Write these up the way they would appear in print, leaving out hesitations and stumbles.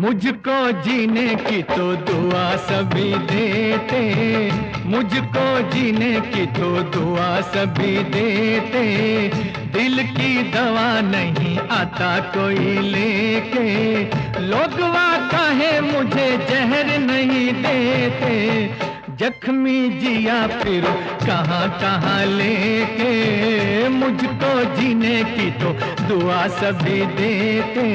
मुझको जीने की तो दुआ सभी देते, मुझको जीने की तो दुआ सभी देते, दिल की दवा नहीं आता कोई लेके, लोग कहे मुझे जहर नहीं देते, जख्मी जिया फिर कहाँ कहाँ लेके, मुझको जीने की तो दुआ सभी देते।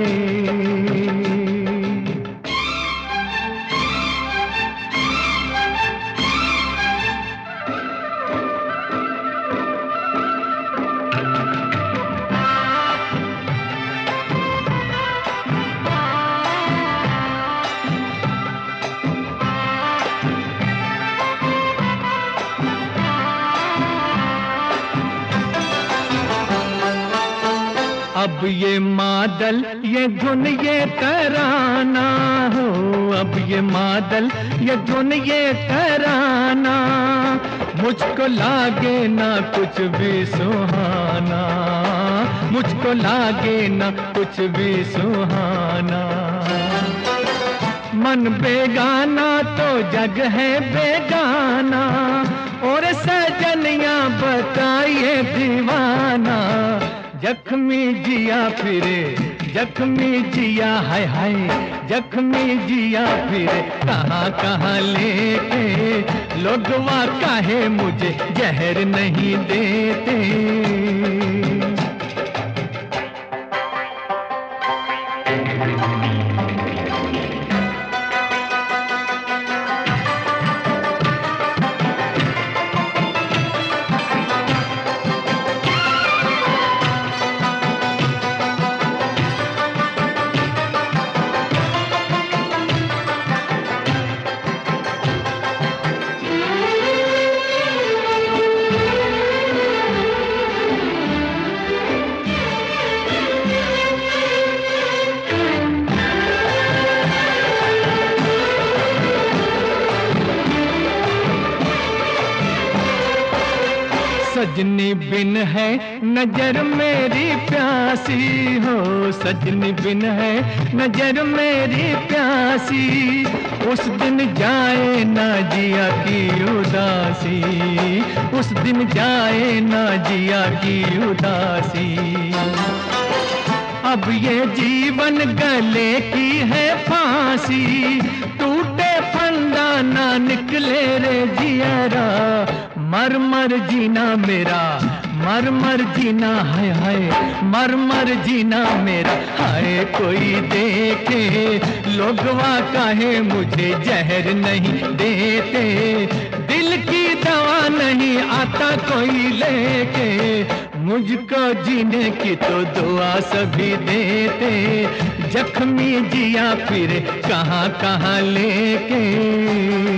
अब ये मादल ये धुन ये तराना हो, अब ये मादल ये धुन ये तराना, मुझको लागे ना कुछ भी सुहाना, मुझको लागे ना कुछ भी सुहाना। मन बेगाना तो जग है बेगाना, और सजनिया बताइए दीवाना, जख्मी जिया फिरे जख्मी जिया हाय हाय, जख्मी जिया फिरे कहाँ कहाँ लेके, लोग काहे मुझे जहर नहीं देते। सजनी बिन है नजर मेरी प्यासी हो, सजनी बिन है नजर मेरी प्यासी, उस दिन जाए ना जिया की उदासी, उस दिन जाए ना जिया की उदासी। अब ये जीवन गले की है फांसी, टूटे फंदा ना निकले रे जियरा, मर मर जीना मेरा मर मर जीना है हाय, मर मर जीना मेरा हाय, कोई देखे लोग काहे मुझे जहर नहीं देते, दिल की दवा नहीं आता कोई लेके, मुझको जीने की तो दुआ सभी देते, जख्मी जिया फिर कहाँ कहाँ लेके।